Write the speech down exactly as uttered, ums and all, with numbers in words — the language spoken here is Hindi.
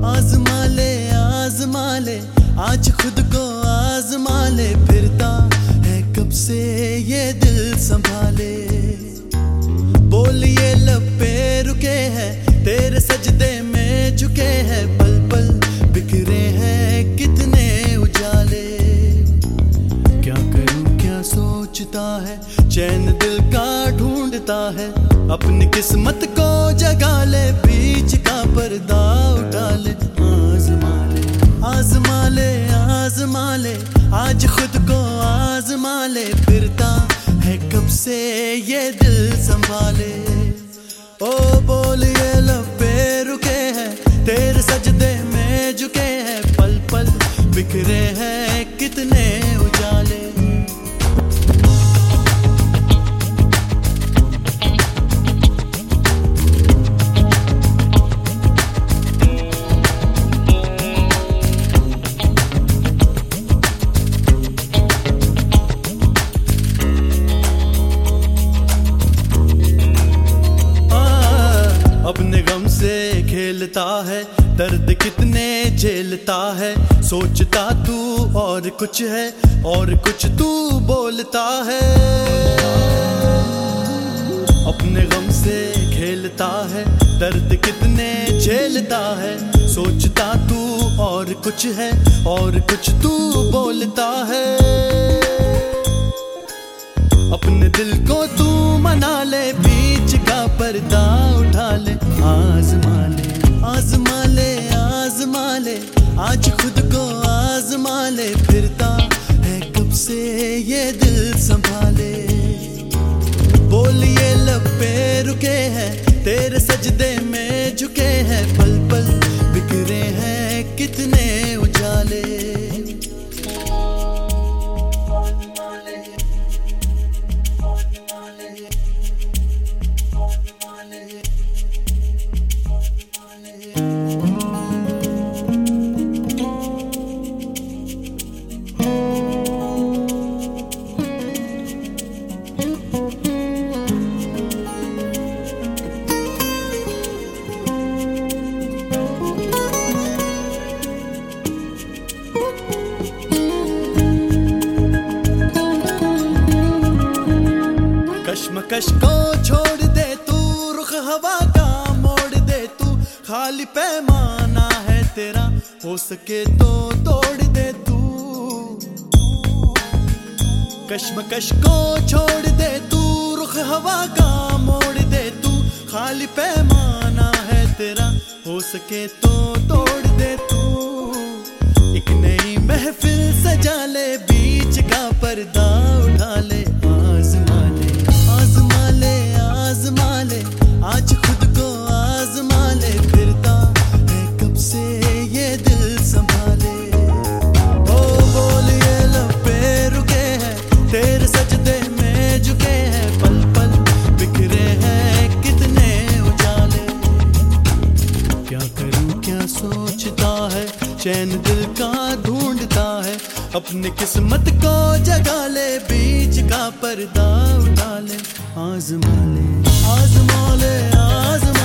आजमा ले आजमा ले आज खुद को आजमा ले, फिरता है कब से ये दिल संभाले। बोलिए लब पे रुके हैं तेरे सजदे में झुके हैं, पल पल बिखरे हैं कितने उजाले। क्या करूं क्या सोचता है चैन दिल का ढूंढता है, अपनी किस्मत को जगा ले बीच का पर्दा उठा ले। आजमा ले आजमा ले आजमा ले आज खुद को आजमा ले, फिरता है कब से ये दिल संभाले। ओ बोलिए लब पे रुके हैं तेरे सजदे में झुके हैं, पल पल बिखरे हैं कितने उजाले। अपने गम से खेलता है दर्द कितने झेलता है, सोचता तू और कुछ है और कुछ तू बोलता है। अपने गम से खेलता है दर्द कितने झेलता है, सोचता तू और कुछ है और कुछ तू बोलता है। अपने दिल को तू मना ले बीच का पर्दा उठा ले। आजमा ले आजमा ले आजमा ले आज खुद को आजमा ले, फिरता है कब से ये दिल संभाले। बोलिए लब पे रुके हैं तेरे सजदे में झुके हैं, पल पल बिखरे हैं कितने उजाले। कश्मकश को छोड़ दे तू, रुख हवा का मोड़ दे तू, खाली पैमाना है तेरा हो सके तो तोड़ दे तू। कश्मकश को छोड़ दे तू, रुख हवा का मोड़ दे तू, खाली पैमाना है तेरा हो सके तो तोड़ दे तू। एक नई महफिल सजा ले बीच का पर्दा उठा ले। आजमा ले आजमा ले आजमा ले आज खुद को आजमा ले, फिरता है कब से ये दिल संभाले। ओ बोलिए लब पे रुके हैं तेरे सजदे में झुके हैं, पल पल बिखरे हैं कितने उजाले। क्या करूं क्या सोचता है चैन दिल का ढूंढता है, अपनी किस्मत को जगा ले बीच का पर्दा उठा ले। आजमा ले आजमा ले आजमा